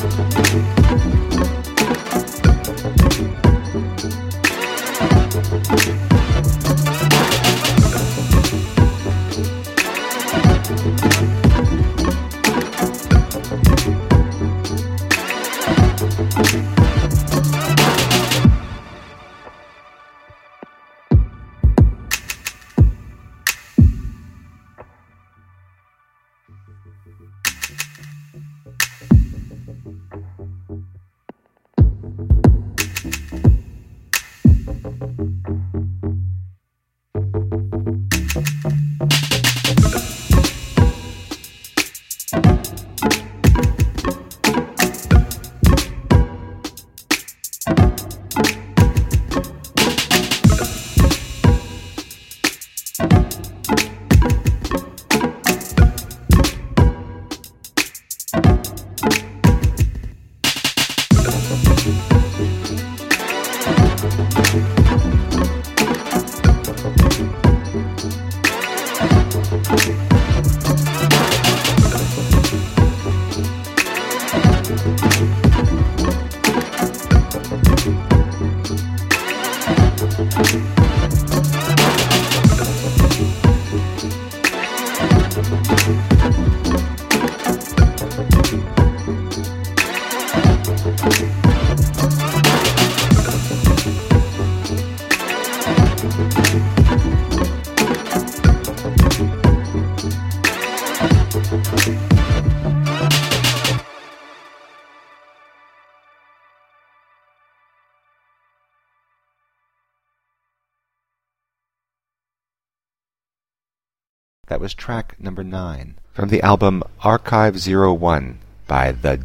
That was track number 9 from the album Archive 01 by the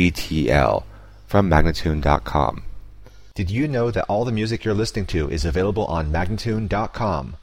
DGTL from Magnatune.com. Did you know that all the music you're listening to is available on Magnatune.com?